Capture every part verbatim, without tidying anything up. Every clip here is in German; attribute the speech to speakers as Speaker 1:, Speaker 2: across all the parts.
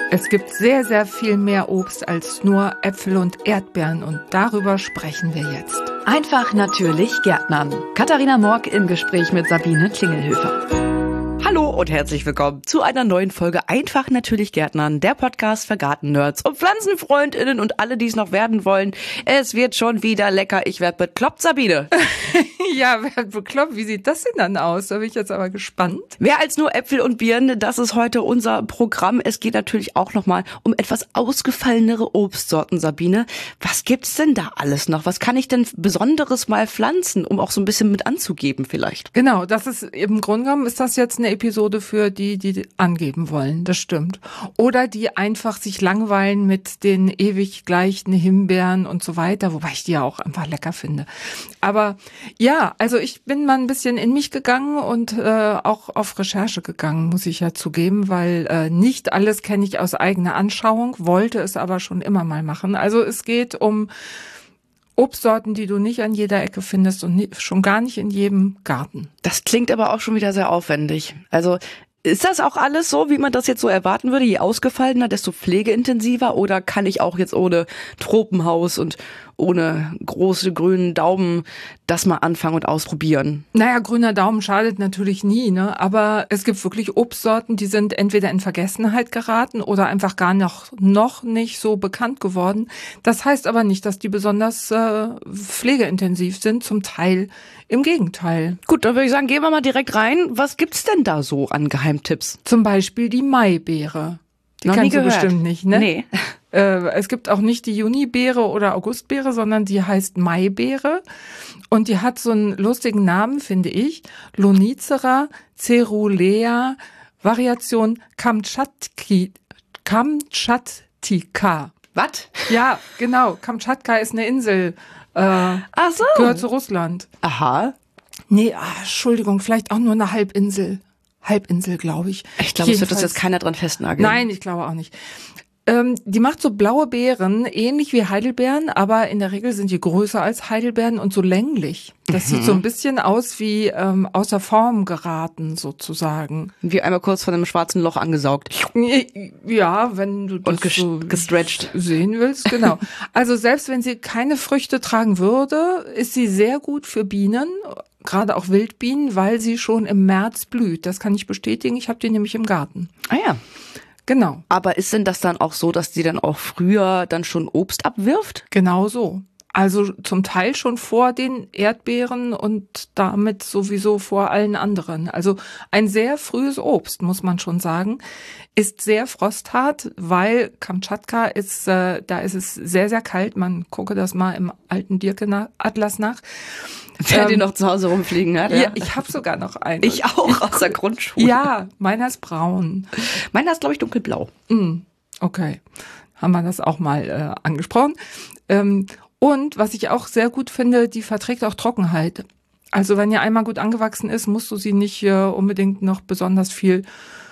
Speaker 1: Es gibt sehr, sehr viel mehr Obst als nur Äpfel und Erdbeeren und darüber sprechen wir jetzt.
Speaker 2: Einfach natürlich Gärtnern. Katharina Morck im Gespräch mit Sabine Klingelhöfer.
Speaker 3: Hallo und herzlich willkommen zu einer neuen Folge Einfach natürlich Gärtnern, der Podcast für Gartennerds und PflanzenfreundInnen und alle, die es noch werden wollen. Es wird schon wieder lecker. Ich werde bekloppt, Sabine.
Speaker 1: Ja, wer bekloppt? Wie sieht das denn dann aus? Da bin ich jetzt aber gespannt.
Speaker 3: Mehr als nur Äpfel und Birnen, das ist heute unser Programm. Es geht natürlich auch nochmal um etwas ausgefallenere Obstsorten, Sabine. Was gibt's denn da alles noch? Was kann ich denn Besonderes mal pflanzen, um auch so ein bisschen mit anzugeben vielleicht?
Speaker 1: Genau, das ist im Grunde genommen ist das jetzt eine Episode für die, die angeben wollen, das stimmt. Oder die einfach sich langweilen mit den ewig gleichen Himbeeren und so weiter, wobei ich die ja auch einfach lecker finde. Aber ja, also ich bin mal ein bisschen in mich gegangen und äh, auch auf Recherche gegangen, muss ich ja zugeben, weil äh, nicht alles kenne ich aus eigener Anschauung, wollte es aber schon immer mal machen. Also es geht um Obstsorten, die du nicht an jeder Ecke findest und nie, schon gar nicht in jedem Garten.
Speaker 3: Das klingt aber auch schon wieder sehr aufwendig. Also ist das auch alles so, wie man das jetzt so erwarten würde? Je ausgefallener, desto pflegeintensiver? Oder kann ich auch jetzt ohne Tropenhaus und ohne große grünen Daumen das mal anfangen und ausprobieren?
Speaker 1: Naja, grüner Daumen schadet natürlich nie, ne? Aber es gibt wirklich Obstsorten, die sind entweder in Vergessenheit geraten oder einfach gar noch, noch nicht so bekannt geworden. Das heißt aber nicht, dass die besonders äh, pflegeintensiv sind, zum Teil im Gegenteil.
Speaker 3: Gut, dann würde ich sagen, gehen wir mal direkt rein. Was gibt's denn da so an Geheimtipps?
Speaker 1: Zum Beispiel die Maibeere. Die
Speaker 3: Noch nie
Speaker 1: kennst du
Speaker 3: gehört.
Speaker 1: bestimmt nicht, ne?
Speaker 3: Nee.
Speaker 1: Äh, es gibt auch nicht die Junibeere oder Augustbeere, sondern die heißt Maibeere. Und die hat so einen lustigen Namen, finde ich. Lonicera cerulea Variation Kamtschatki, Kamtschatka.
Speaker 3: Was?
Speaker 1: Ja, genau. Kamtschatka ist eine Insel. Äh,
Speaker 3: Ach so.
Speaker 1: Gehört zu Russland.
Speaker 3: Aha.
Speaker 1: Nee, ah, Entschuldigung, vielleicht auch nur eine Halbinsel. Halbinsel, glaube ich.
Speaker 3: Ich glaube, es wird das
Speaker 1: Jedenfalls-
Speaker 3: jetzt keiner dran festnageln.
Speaker 1: Nein, ich glaube auch nicht. Ähm, die macht so blaue Beeren, ähnlich wie Heidelbeeren, aber in der Regel sind die größer als Heidelbeeren und so länglich. Das
Speaker 3: Mhm.
Speaker 1: sieht so ein bisschen aus wie ähm, außer Form geraten, sozusagen.
Speaker 3: Wie einmal kurz von einem schwarzen Loch angesaugt
Speaker 1: Ja, wenn du das
Speaker 3: und ges-
Speaker 1: so
Speaker 3: gestretched.
Speaker 1: sehen willst, genau. Also selbst wenn sie keine Früchte tragen würde, ist sie sehr gut für Bienen, gerade auch Wildbienen, weil sie schon im März blüht. Das kann ich bestätigen, ich habe die nämlich im Garten.
Speaker 3: Ah ja.
Speaker 1: Genau,
Speaker 3: Aber ist denn das dann auch so, dass die dann auch früher dann schon Obst abwirft?
Speaker 1: genau so. Also zum Teil schon vor den Erdbeeren und damit sowieso vor allen anderen. Also ein sehr frühes Obst, muss man schon sagen, ist sehr frosthart, weil Kamtschatka ist, äh, da ist es sehr, sehr kalt. Man gucke das mal im alten Dirke-Atlas nach.
Speaker 3: Wer
Speaker 1: Ähm,
Speaker 3: den noch zu Hause rumfliegen hat.
Speaker 1: Ja, ich habe sogar noch einen.
Speaker 3: Ich auch aus der Grundschule.
Speaker 1: Ja, meiner ist braun.
Speaker 3: Meiner ist, glaube ich, dunkelblau.
Speaker 1: Mm, okay, haben wir das auch mal äh, angesprochen. Ähm, und was ich auch sehr gut finde, die verträgt auch Trockenheit. Also wenn ihr einmal gut angewachsen ist, musst du sie nicht äh, unbedingt noch besonders viel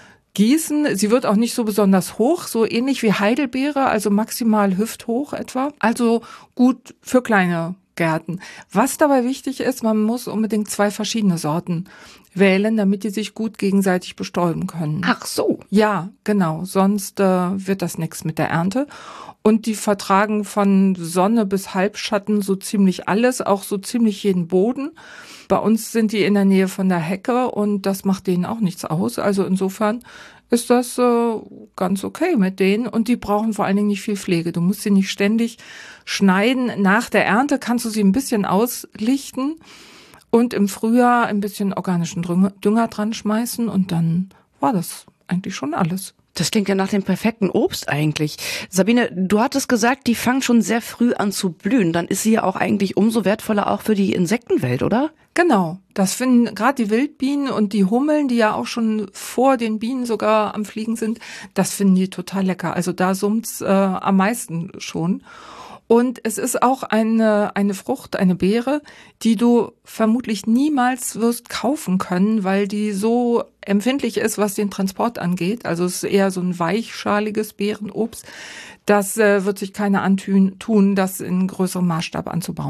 Speaker 1: gießen. Sie wird auch nicht so besonders hoch, so ähnlich wie Heidelbeere, also maximal hüfthoch etwa. Also gut für kleine Gärten. Was dabei wichtig ist, man muss unbedingt zwei verschiedene Sorten wählen, damit die sich gut gegenseitig bestäuben können.
Speaker 3: Ach so.
Speaker 1: Ja, genau. Sonst äh, wird das nichts mit der Ernte. Und die vertragen von Sonne bis Halbschatten so ziemlich alles, auch so ziemlich jeden Boden. Bei uns sind die in der Nähe von der Hecke und das macht denen auch nichts aus. Also insofern ist das äh, ganz okay mit denen. Und die brauchen vor allen Dingen nicht viel Pflege. Du musst sie nicht ständig schneiden. Nach der Ernte kannst du sie ein bisschen auslichten und im Frühjahr ein bisschen organischen Dünger, Dünger dran schmeißen und dann war das eigentlich schon alles.
Speaker 3: Das klingt ja nach dem perfekten Obst eigentlich. Sabine, du hattest gesagt, die fangen schon sehr früh an zu blühen. Dann ist sie ja auch eigentlich umso wertvoller auch für die Insektenwelt, oder?
Speaker 1: Genau, das finden gerade die Wildbienen und die Hummeln, die ja auch schon vor den Bienen sogar am Fliegen sind, das finden die total lecker. Also da summt's äh, am meisten schon. Und es ist auch eine, eine Frucht, eine Beere, die du vermutlich niemals wirst kaufen können, weil die so empfindlich ist, was den Transport angeht. Also es ist eher so ein weichschaliges Beerenobst. Das äh, wird sich keiner antun, das in größerem Maßstab anzubauen.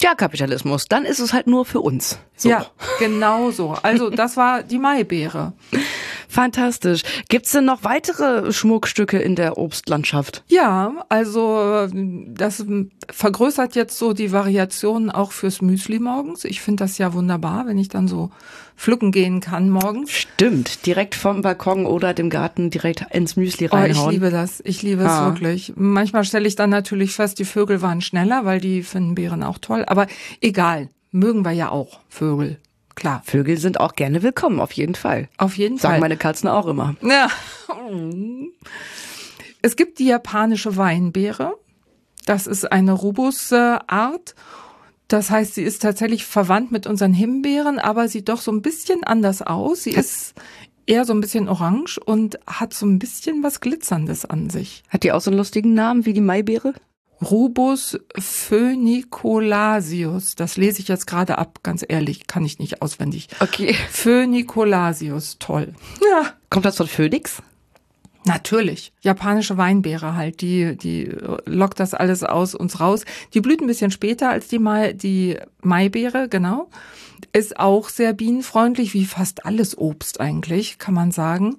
Speaker 3: Ja, Kapitalismus. Dann ist es halt nur für uns. So.
Speaker 1: Ja, genau so. Also das war die Maibeere.
Speaker 3: Fantastisch. Gibt's denn noch weitere Schmuckstücke in der Obstlandschaft?
Speaker 1: Ja, also das vergrößert jetzt so die Variationen auch fürs Müsli morgens. Ich finde das ja wunderbar, wenn ich dann so pflücken gehen kann morgens.
Speaker 3: Stimmt, direkt vom Balkon oder dem Garten direkt ins Müsli reinhauen.
Speaker 1: Oh, ich liebe das. Ich liebe es
Speaker 3: ah.
Speaker 1: wirklich. Manchmal stelle ich dann natürlich fest, die Vögel waren schneller, weil die finden Beeren auch toll. Aber egal, mögen wir ja auch Vögel. Klar.
Speaker 3: Vögel sind auch gerne willkommen, auf jeden Fall.
Speaker 1: Auf jeden
Speaker 3: Sagen
Speaker 1: Fall.
Speaker 3: meine Katzen auch immer.
Speaker 1: Ja. Es gibt die japanische Weinbeere. Das ist eine Rubus-Art. Das heißt, sie ist tatsächlich verwandt mit unseren Himbeeren, aber sieht doch so ein bisschen anders aus. Sie ist eher so ein bisschen orange und hat so ein bisschen was Glitzerndes an sich.
Speaker 3: Hat die auch so einen lustigen Namen wie die Maibeere?
Speaker 1: Rubus phoenicolasius. Das lese ich jetzt gerade ab, ganz ehrlich, kann ich nicht auswendig.
Speaker 3: Okay.
Speaker 1: Phoenicolasius, toll. Ja.
Speaker 3: Kommt das von Phönix?
Speaker 1: Natürlich. Japanische Weinbeere halt, die, die lockt das alles aus uns raus. Die blüht ein bisschen später als die Mai, die Maibeere, genau. Ist auch sehr bienenfreundlich, wie fast alles Obst eigentlich, kann man sagen.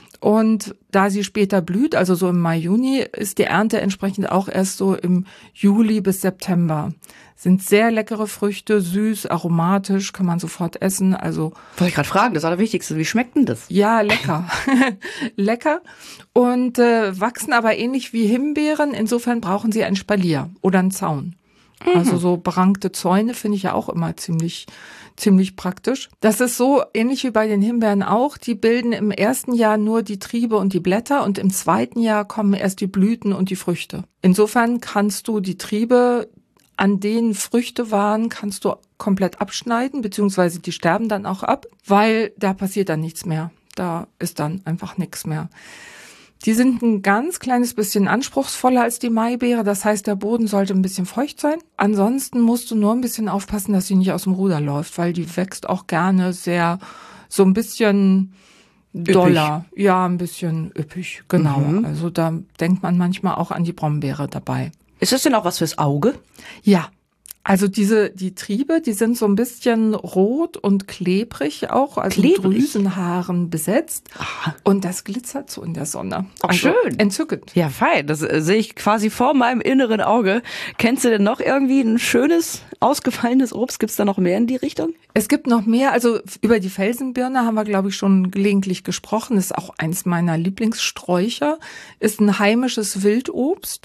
Speaker 1: Und da sie später blüht, also so im Mai, Juni, ist die Ernte entsprechend auch erst so im Juli bis September. Sind sehr leckere Früchte, süß, aromatisch, kann man sofort essen. Also
Speaker 3: wollte ich gerade fragen, das Allerwichtigste, wie schmeckt denn das?
Speaker 1: Ja, lecker. Lecker. Und äh, wachsen aber ähnlich wie Himbeeren. Insofern brauchen sie ein Spalier oder einen Zaun. Mhm. Also so berankte Zäune finde ich ja auch immer ziemlich ziemlich praktisch. Das ist so ähnlich wie bei den Himbeeren auch. Die bilden im ersten Jahr nur die Triebe und die Blätter und im zweiten Jahr kommen erst die Blüten und die Früchte. Insofern kannst du die Triebe, an denen Früchte waren, kannst du komplett abschneiden, beziehungsweise die sterben dann auch ab, weil da passiert dann nichts mehr. Da ist dann einfach nichts mehr. Die sind ein ganz kleines bisschen anspruchsvoller als die Maibeere. Das heißt, der Boden sollte ein bisschen feucht sein. Ansonsten musst du nur ein bisschen aufpassen, dass sie nicht aus dem Ruder läuft, weil die wächst auch gerne sehr, so ein bisschen doller. Üppig. Ja, ein bisschen üppig, genau. Mhm. Also da denkt man manchmal auch an die Brombeere dabei.
Speaker 3: Ist das denn auch was fürs Auge?
Speaker 1: Ja. Also diese, die Triebe, die sind so ein bisschen rot und klebrig auch, also klebrig. Mit Drüsenhaaren besetzt. Aha. Und das glitzert so in der Sonne.
Speaker 3: Ach,
Speaker 1: also
Speaker 3: schön.
Speaker 1: Entzückend.
Speaker 3: Ja, fein. Das äh, sehe ich quasi vor meinem inneren Auge. Kennst du denn noch irgendwie ein schönes, ausgefallenes Obst? Gibt's da noch mehr in die Richtung?
Speaker 1: Es gibt noch mehr. Also über die Felsenbirne haben wir, glaube ich, schon gelegentlich gesprochen. Das ist auch eins meiner Lieblingssträucher. Ist ein heimisches Wildobst.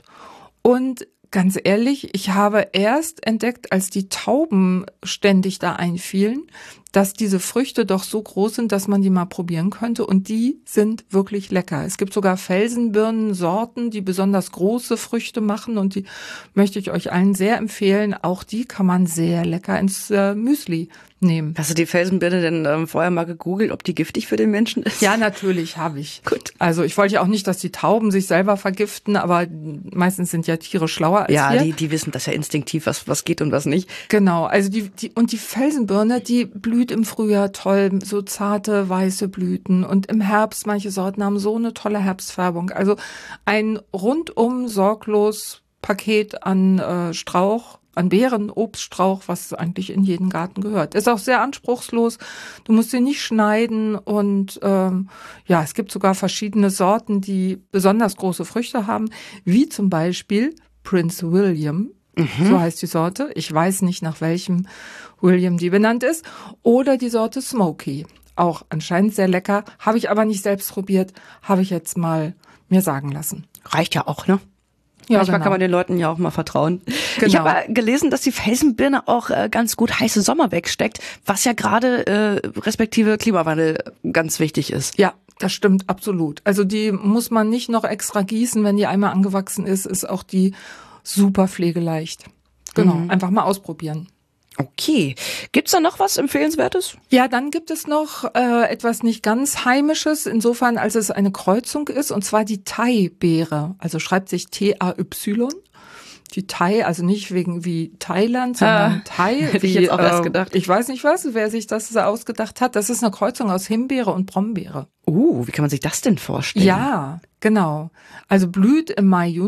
Speaker 1: Und ganz ehrlich, ich habe erst entdeckt, als die Tauben ständig da einfielen, dass diese Früchte doch so groß sind, dass man die mal probieren könnte. Und die sind wirklich lecker. Es gibt sogar Felsenbirnensorten, die besonders große Früchte machen. Und die möchte ich euch allen sehr empfehlen. Auch die kann man sehr lecker ins äh, Müsli nehmen.
Speaker 3: Hast du die Felsenbirne denn ähm, vorher mal gegoogelt, ob die giftig für den Menschen ist?
Speaker 1: Ja, natürlich habe ich.
Speaker 3: Gut.
Speaker 1: Also ich wollte ja auch nicht, dass die Tauben sich selber vergiften, aber meistens sind ja Tiere schlauer als
Speaker 3: ja,
Speaker 1: wir.
Speaker 3: Ja, die, die wissen das ja instinktiv, was, was geht und was nicht.
Speaker 1: Genau, also die, die, und die Felsenbirne, die blüht im Frühjahr toll, so zarte, weiße Blüten. Und im Herbst, manche Sorten haben so eine tolle Herbstfärbung. Also ein rundum sorglos Paket an äh, Strauch, an Beeren, Obststrauch, was eigentlich in jeden Garten gehört. Ist auch sehr anspruchslos. Du musst sie nicht schneiden und ähm, ja, es gibt sogar verschiedene Sorten, die besonders große Früchte haben, wie zum Beispiel Prince William. Mhm. So heißt die Sorte. Ich weiß nicht, nach welchem William die benannt ist. Oder die Sorte Smoky. Auch anscheinend sehr lecker. Habe ich aber nicht selbst probiert. Habe ich jetzt mal mir sagen lassen.
Speaker 3: Reicht ja auch, ne?
Speaker 1: Ja,
Speaker 3: Manchmal
Speaker 1: genau.
Speaker 3: kann man den Leuten ja auch mal vertrauen.
Speaker 1: Genau.
Speaker 3: Ich habe gelesen, dass die Felsenbirne auch äh, ganz gut heiße Sommer wegsteckt, was ja gerade äh, respektive Klimawandel ganz wichtig ist.
Speaker 1: Ja, das stimmt absolut. Also die muss man nicht noch extra gießen, wenn die einmal angewachsen ist, ist auch die super pflegeleicht. Genau, mhm. Einfach mal ausprobieren.
Speaker 3: Okay. Gibt's da noch was Empfehlenswertes?
Speaker 1: Ja, dann gibt es noch äh, etwas nicht ganz Heimisches, insofern als es eine Kreuzung ist, und zwar die Thai-Beere. Also schreibt sich T A Y. Die Thai, also nicht wegen wie Thailand, sondern ah, Thai.
Speaker 3: Hätte
Speaker 1: wie,
Speaker 3: ich jetzt auch erst gedacht.
Speaker 1: Äh, ich weiß nicht was, wer sich das so ausgedacht hat. Das ist eine Kreuzung aus Himbeere und Brombeere.
Speaker 3: Uh, wie kann man sich das denn vorstellen?
Speaker 1: Ja, genau. Also blüht im Mai, Juni.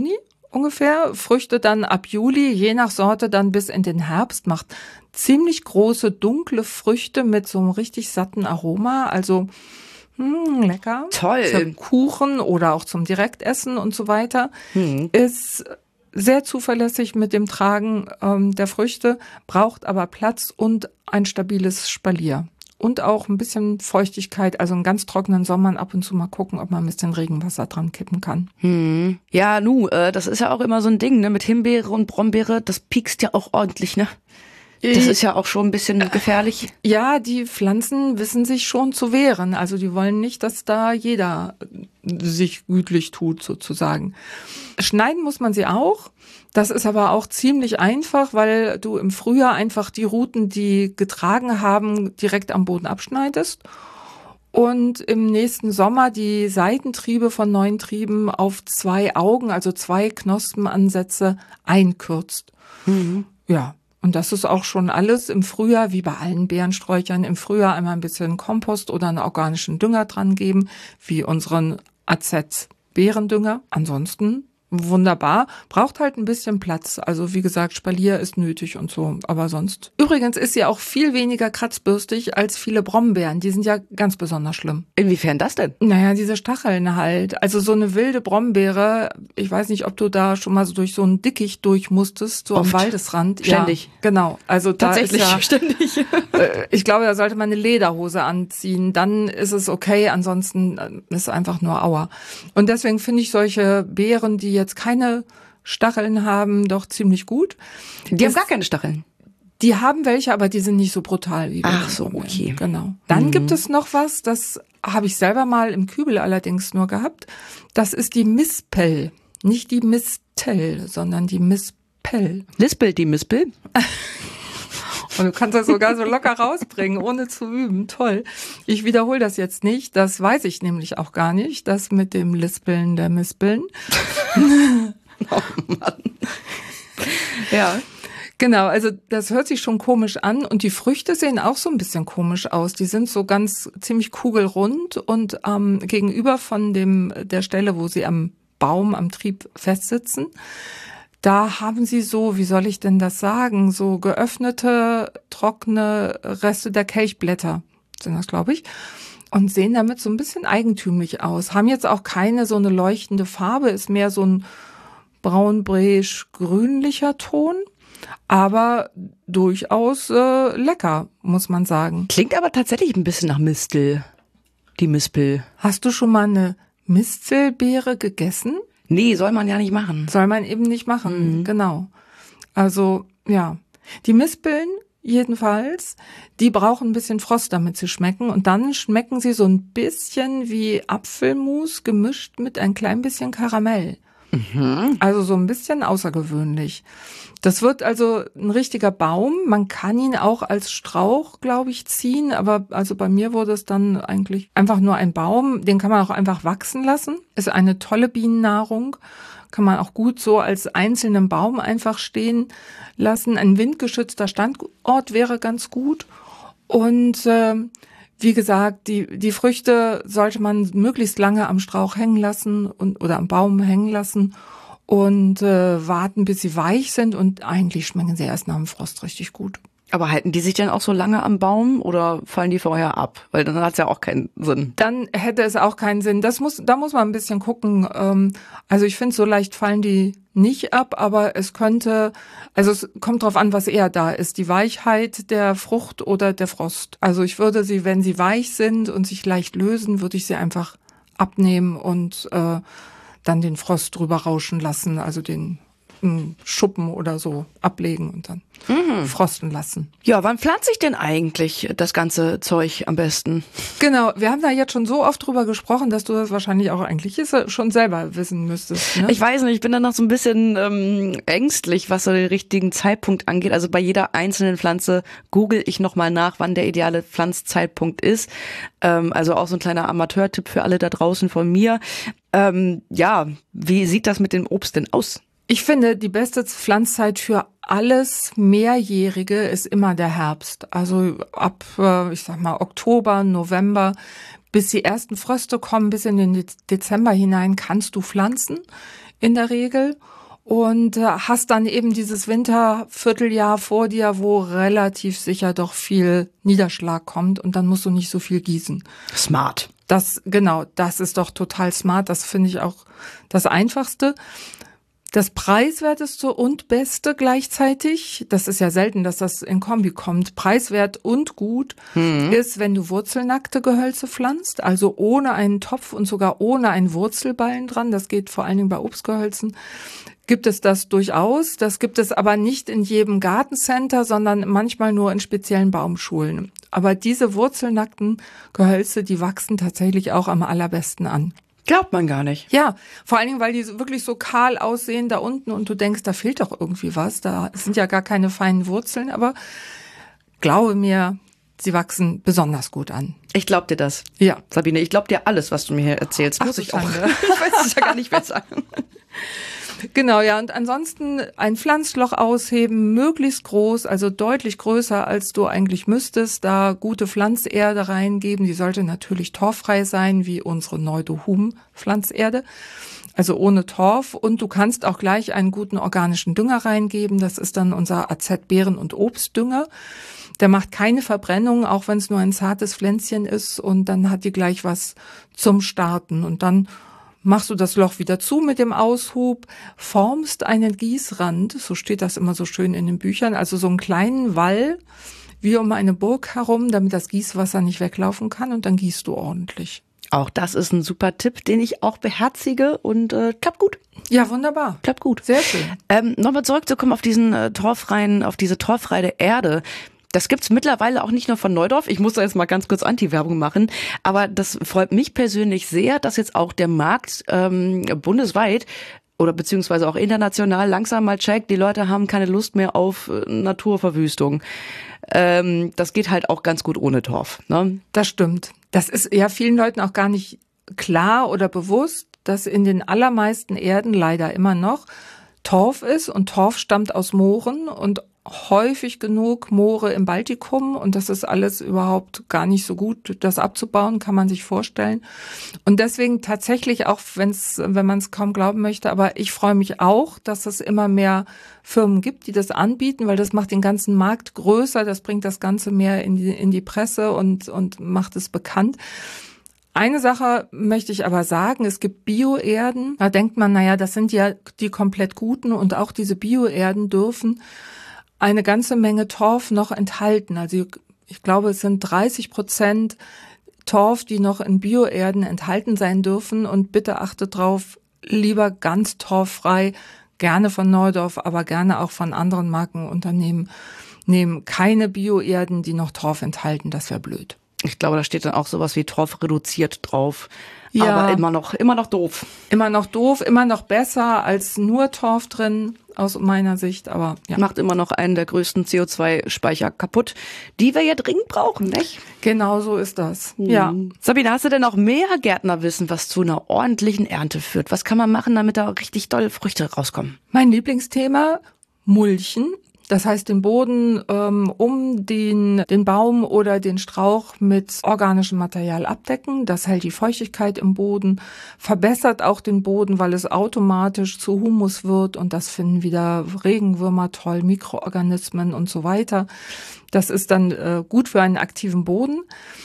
Speaker 1: ungefähr. Früchte dann ab Juli, je nach Sorte dann bis in den Herbst, macht ziemlich große, dunkle Früchte mit so einem richtig satten Aroma. Also mh, lecker.
Speaker 3: Toll.
Speaker 1: Zum Kuchen oder auch zum Direktessen und so weiter. Hm. Ist sehr zuverlässig mit dem Tragen ähm, der Früchte, braucht aber Platz und ein stabiles Spalier. Und auch ein bisschen Feuchtigkeit, also einen ganz trockenen Sommer ab und zu mal gucken, ob man ein bisschen Regenwasser dran kippen kann.
Speaker 3: Hm. Ja, nu, äh, das ist ja auch immer so ein Ding, ne? Mit Himbeere und Brombeere, das piekst ja auch ordentlich, ne? Das ist ja auch schon ein bisschen gefährlich.
Speaker 1: Ja, die Pflanzen wissen sich schon zu wehren. Also die wollen nicht, dass da jeder sich gütlich tut, sozusagen. Schneiden muss man sie auch. Das ist aber auch ziemlich einfach, weil du im Frühjahr einfach die Ruten, die getragen haben, direkt am Boden abschneidest. Und im nächsten Sommer die Seitentriebe von neuen Trieben auf zwei Augen, also zwei Knospenansätze einkürzt. Mhm. Ja. Und das ist auch schon alles im Frühjahr, wie bei allen Beerensträuchern, im Frühjahr einmal ein bisschen Kompost oder einen organischen Dünger dran geben, wie unseren A Z-Beerendünger. Ansonsten wunderbar, braucht halt ein bisschen Platz. Also wie gesagt, Spalier ist nötig und so, aber sonst. Übrigens ist sie auch viel weniger kratzbürstig als viele Brombeeren. Die sind ja ganz besonders schlimm.
Speaker 3: Inwiefern das denn?
Speaker 1: Naja, diese Stacheln halt. Also so eine wilde Brombeere, ich weiß nicht, ob du da schon mal so durch so ein Dickicht durch musstest, so Oft. Am Waldesrand.
Speaker 3: Ständig.
Speaker 1: Ja, genau. Also da
Speaker 3: Tatsächlich,
Speaker 1: ist ja,
Speaker 3: ständig.
Speaker 1: Äh, ich glaube, da sollte man eine Lederhose anziehen. Dann ist es okay, ansonsten ist es einfach nur Aua. Und deswegen finde ich solche Beeren, die jetzt keine Stacheln haben, doch ziemlich gut.
Speaker 3: Die das, haben gar keine Stacheln.
Speaker 1: Die haben welche, aber die sind nicht so brutal wie
Speaker 3: Ach so, okay.
Speaker 1: Genau. Dann
Speaker 3: mhm.
Speaker 1: gibt es noch was, das habe ich selber mal im Kübel allerdings nur gehabt. Das ist die Mispel. Nicht die Mistel, sondern die Mispel.
Speaker 3: Lispel, die Mispel?
Speaker 1: Und du kannst das sogar so locker rausbringen, ohne zu üben. Toll. Ich wiederhole das jetzt nicht. Das weiß ich nämlich auch gar nicht. Das mit dem Lispeln der Mispeln.
Speaker 3: Oh Mann. Ja.
Speaker 1: Genau, also das hört sich schon komisch an. Und die Früchte sehen auch so ein bisschen komisch aus. Die sind so ganz ziemlich kugelrund und ähm, gegenüber von dem der Stelle, wo sie am Baum, am Trieb festsitzen, da haben sie so, wie soll ich denn das sagen, so geöffnete, trockene Reste der Kelchblätter sind das, glaube ich, und sehen damit so ein bisschen eigentümlich aus. Haben jetzt auch keine so eine leuchtende Farbe, ist mehr so ein braun-beige-grünlicher Ton, aber durchaus äh, lecker, muss man sagen.
Speaker 3: Klingt aber tatsächlich ein bisschen nach Mistel, die Mispel.
Speaker 1: Hast du schon mal eine Mistelbeere gegessen?
Speaker 3: Nee, soll man ja nicht machen.
Speaker 1: Soll man eben nicht machen, mhm. Genau. Also, ja. Die Mispeln jedenfalls, die brauchen ein bisschen Frost, damit sie schmecken. Und dann schmecken sie so ein bisschen wie Apfelmus gemischt mit ein klein bisschen Karamell. Mhm. Also so ein bisschen außergewöhnlich. Das wird also ein richtiger Baum. Man kann ihn auch als Strauch, glaube ich, ziehen. Aber also bei mir wurde es dann eigentlich einfach nur ein Baum. Den kann man auch einfach wachsen lassen. Ist eine tolle Bienennahrung. Kann man auch gut so als einzelnen Baum einfach stehen lassen. Ein windgeschützter Standort wäre ganz gut. Und äh, wie gesagt, die die Früchte sollte man möglichst lange am Strauch hängen lassen und oder am Baum hängen lassen und äh, warten, bis sie weich sind. Und eigentlich schmecken sie erst nach dem Frost richtig gut.
Speaker 3: Aber halten die sich denn auch so lange am Baum oder fallen die vorher ab? Weil dann hat es ja auch keinen Sinn.
Speaker 1: Dann hätte es auch keinen Sinn. Das muss, da muss man ein bisschen gucken. Ähm, also ich finde, so leicht fallen die nicht ab, aber es könnte, also es kommt drauf an, was eher da ist. Die Weichheit der Frucht oder der Frost. Also ich würde sie, wenn sie weich sind und sich leicht lösen, würde ich sie einfach abnehmen und äh, dann den Frost drüber rauschen lassen, also den Schuppen oder so ablegen und dann mhm. frosten lassen.
Speaker 3: Ja, wann pflanze ich denn eigentlich das ganze Zeug am besten?
Speaker 1: Genau, wir haben da jetzt schon so oft drüber gesprochen, dass du das wahrscheinlich auch eigentlich schon selber wissen müsstest. Ne?
Speaker 3: Ich weiß nicht, ich bin dann noch so ein bisschen ähm, ängstlich, was so den richtigen Zeitpunkt angeht. Also bei jeder einzelnen Pflanze google ich nochmal nach, wann der ideale Pflanzzeitpunkt ist. Ähm, also auch so ein kleiner Amateurtipp für alle da draußen von mir. Ähm, ja, wie sieht das mit dem Obst denn aus?
Speaker 1: Ich finde, die beste Pflanzzeit für alles Mehrjährige ist immer der Herbst. Also ab, ich sag mal, Oktober, November, bis die ersten Fröste kommen, bis in den Dezember hinein kannst du pflanzen in der Regel. und äh, hast dann eben dieses Wintervierteljahr vor dir, wo relativ sicher doch viel Niederschlag kommt und dann musst du nicht so viel gießen.
Speaker 3: Smart.
Speaker 1: Das, genau, das ist doch total smart. Das finde ich auch das Einfachste. Das Preiswerteste und Beste gleichzeitig, das ist ja selten, dass das in Kombi kommt, preiswert und gut, mhm. ist, wenn du wurzelnackte Gehölze pflanzt, also ohne einen Topf und sogar ohne einen Wurzelballen dran. Das geht vor allen Dingen bei Obstgehölzen. Gibt es das durchaus. Das gibt es aber nicht in jedem Gartencenter, sondern manchmal nur in speziellen Baumschulen. Aber diese wurzelnackten Gehölze, die wachsen tatsächlich auch am allerbesten an.
Speaker 3: Glaubt man gar nicht.
Speaker 1: Ja, vor allen Dingen, weil die wirklich so kahl aussehen da unten und du denkst, da fehlt doch irgendwie was. Da sind ja gar keine feinen Wurzeln, aber glaube mir, sie wachsen besonders gut an.
Speaker 3: Ich glaub dir das.
Speaker 1: Ja.
Speaker 3: Sabine, ich glaub dir alles, was du mir hier erzählst.
Speaker 1: Ach,
Speaker 3: muss ich
Speaker 1: auch.
Speaker 3: Ich weiß es ja gar nicht besser.
Speaker 1: Genau, ja, und ansonsten ein Pflanzloch ausheben, möglichst groß, also deutlich größer, als du eigentlich müsstest, da gute Pflanzerde reingeben, die sollte natürlich torffrei sein, wie unsere Neudohum-Pflanzerde, also ohne Torf, und du kannst auch gleich einen guten organischen Dünger reingeben, das ist dann unser A Z-Beeren- und Obstdünger. Der macht keine Verbrennung, auch wenn es nur ein zartes Pflänzchen ist, und dann hat die gleich was zum Starten, und dann machst du das Loch wieder zu mit dem Aushub, formst einen Gießrand, so steht das immer so schön in den Büchern, also so einen kleinen Wall wie um eine Burg herum, damit das Gießwasser nicht weglaufen kann, und dann gießt du ordentlich.
Speaker 3: Auch das ist ein super Tipp, den ich auch beherzige und äh, klappt gut.
Speaker 1: Ja, wunderbar.
Speaker 3: Klappt gut.
Speaker 1: Sehr schön.
Speaker 3: Ähm, Nochmal zurückzukommen auf diesen äh, torffreien, auf diese torffreie Erde. Das gibt's mittlerweile auch nicht nur von Neudorf. Ich muss da jetzt mal ganz kurz Anti-Werbung machen. Aber das freut mich persönlich sehr, dass jetzt auch der Markt ähm, bundesweit oder beziehungsweise auch international langsam mal checkt. Die Leute haben keine Lust mehr auf äh, Naturverwüstung. Ähm, das geht halt auch ganz gut ohne Torf. Ne?
Speaker 1: Das stimmt. Das ist ja vielen Leuten auch gar nicht klar oder bewusst, dass in den allermeisten Erden leider immer noch Torf ist. Und Torf stammt aus Mooren und häufig genug Moore im Baltikum, und das ist alles überhaupt gar nicht so gut, das abzubauen, kann man sich vorstellen. Und deswegen tatsächlich, auch wenn's, wenn man es kaum glauben möchte, aber ich freue mich auch, dass es immer mehr Firmen gibt, die das anbieten, weil das macht den ganzen Markt größer, das bringt das Ganze mehr in die, in die Presse und, und macht es bekannt. Eine Sache möchte ich aber sagen, es gibt Bioerden, da denkt man, naja, das sind ja die komplett guten, und auch diese Bioerden dürfen eine ganze Menge Torf noch enthalten. Also ich glaube, es sind dreißig Prozent Torf, die noch in Bioerden enthalten sein dürfen. Und bitte achtet drauf, lieber ganz torffrei, gerne von Neudorf, aber gerne auch von anderen Markenunternehmen nehmen. Keine Bioerden, die noch Torf enthalten, das wäre blöd.
Speaker 3: Ich glaube, da steht dann auch sowas wie Torf reduziert drauf.
Speaker 1: Ja,
Speaker 3: aber immer noch, immer noch doof.
Speaker 1: Immer noch doof, immer noch besser als nur Torf drin, aus meiner Sicht, aber ja.
Speaker 3: Macht immer noch einen der größten C O zwei Speicher kaputt, die wir ja dringend brauchen, nicht?
Speaker 1: Genau so ist das,
Speaker 3: hm.
Speaker 1: ja.
Speaker 3: Sabine, hast du denn noch mehr Gärtnerwissen, was zu einer ordentlichen Ernte führt? Was kann man machen, damit da richtig doll Früchte rauskommen?
Speaker 1: Mein Lieblingsthema, Mulchen. Das heißt, den Boden ähm, um den, den Baum oder den Strauch mit organischem Material abdecken. Das hält die Feuchtigkeit im Boden, verbessert auch den Boden, weil es automatisch zu Humus wird, und das finden wieder Regenwürmer toll, Mikroorganismen und so weiter. Das ist dann äh, gut für einen aktiven Boden.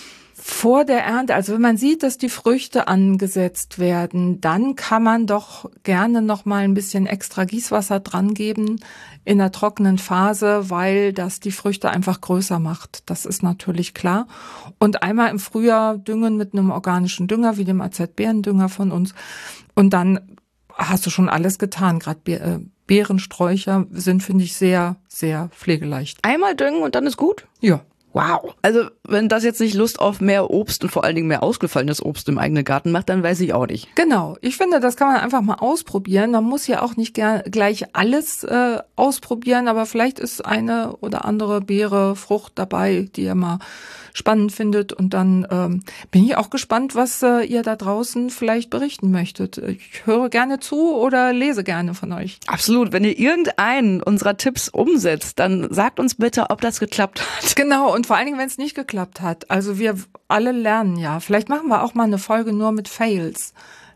Speaker 1: Vor der Ernte, also wenn man sieht, dass die Früchte angesetzt werden, dann kann man doch gerne noch mal ein bisschen extra Gießwasser dran geben in der trockenen Phase, weil das die Früchte einfach größer macht. Das ist natürlich klar. Und einmal im Frühjahr düngen mit einem organischen Dünger, wie dem A Z-Beerendünger von uns. Und dann hast du schon alles getan. Gerade Be- Beerensträucher sind, finde ich, sehr, sehr pflegeleicht.
Speaker 3: Einmal düngen und dann ist gut?
Speaker 1: Ja.
Speaker 3: Wow. Also wenn das jetzt nicht Lust auf mehr Obst und vor allen Dingen mehr ausgefallenes Obst im eigenen Garten macht, dann weiß ich auch nicht.
Speaker 1: Genau. Ich finde, das kann man einfach mal ausprobieren. Man muss ja auch nicht ger- gleich alles äh, ausprobieren, aber vielleicht ist eine oder andere Beere, Frucht dabei, die ihr mal spannend findet. Und dann ähm, bin ich auch gespannt, was äh, ihr da draußen vielleicht berichten möchtet. Ich höre gerne zu oder lese gerne von euch.
Speaker 3: Absolut. Wenn ihr irgendeinen unserer Tipps umsetzt, dann sagt uns bitte, ob das geklappt hat.
Speaker 1: Genau. Und vor allen Dingen, wenn es nicht geklappt hat. Also wir alle lernen ja. Vielleicht machen wir auch mal eine Folge nur mit Fails.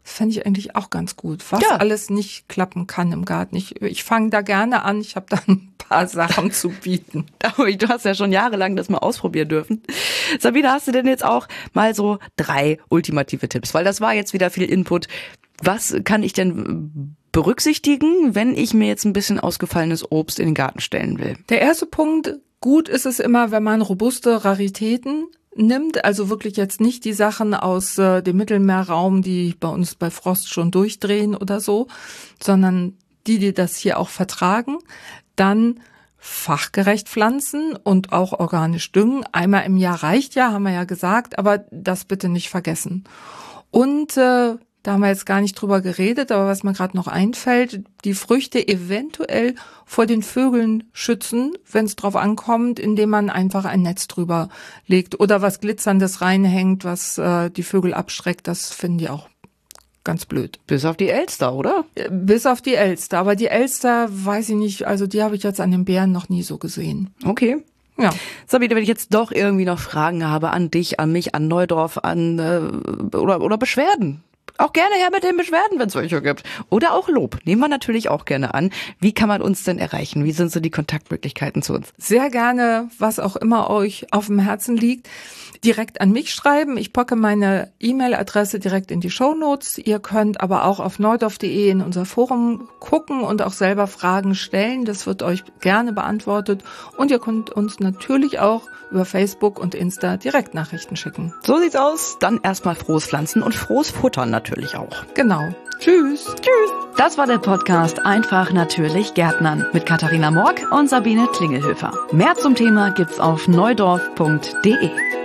Speaker 1: fände ich eigentlich auch ganz gut. Was
Speaker 3: Ja.
Speaker 1: alles nicht klappen kann im Garten. Ich, ich fange da gerne an. Ich habe da ein paar Sachen zu bieten.
Speaker 3: Du hast ja schon jahrelang das mal ausprobieren dürfen. Sabine, hast du denn jetzt auch mal so drei ultimative Tipps? Weil das war jetzt wieder viel Input. Was kann ich denn berücksichtigen, wenn ich mir jetzt ein bisschen ausgefallenes Obst in den Garten stellen will?
Speaker 1: Der erste Punkt, gut ist es immer, wenn man robuste Raritäten nimmt, also wirklich jetzt nicht die Sachen aus äh, dem Mittelmeerraum, die bei uns bei Frost schon durchdrehen oder so, sondern die, die das hier auch vertragen. Dann fachgerecht pflanzen und auch organisch düngen. Einmal im Jahr reicht ja, haben wir ja gesagt, aber das bitte nicht vergessen. Und äh, da haben wir jetzt gar nicht drüber geredet, aber was mir gerade noch einfällt, die Früchte eventuell vor den Vögeln schützen, wenn es drauf ankommt, indem man einfach ein Netz drüber legt oder was Glitzerndes reinhängt, was äh, die Vögel abschreckt. Das finden die auch ganz blöd.
Speaker 3: Bis auf die Elster, oder?
Speaker 1: Bis auf die Elster. Aber die Elster, weiß ich nicht, also die habe ich jetzt an den Bären noch nie so gesehen.
Speaker 3: Okay.
Speaker 1: Ja.
Speaker 3: Sabine, wenn ich jetzt doch irgendwie noch Fragen habe an dich, an mich, an Neudorf, an äh, oder oder Beschwerden. Auch gerne her mit den Beschwerden, wenn es welche gibt. Oder auch Lob. Nehmen wir natürlich auch gerne an. Wie kann man uns denn erreichen? Wie sind so die Kontaktmöglichkeiten zu uns?
Speaker 1: Sehr gerne, was auch immer euch auf dem Herzen liegt, direkt an mich schreiben. Ich packe meine E-Mail-Adresse direkt in die Shownotes. Ihr könnt aber auch auf neudorf punkt de in unser Forum gucken und auch selber Fragen stellen. Das wird euch gerne beantwortet. Und ihr könnt uns natürlich auch über Facebook und Insta Direktnachrichten schicken.
Speaker 3: So sieht's aus. Dann erstmal frohes Pflanzen und frohes Futtern natürlich auch.
Speaker 1: Genau. Tschüss.
Speaker 3: Tschüss.
Speaker 2: Das war der Podcast Einfach natürlich Gärtnern mit Katharina Morg und Sabine Klingelhöfer. Mehr zum Thema gibt's auf neudorf punkt de.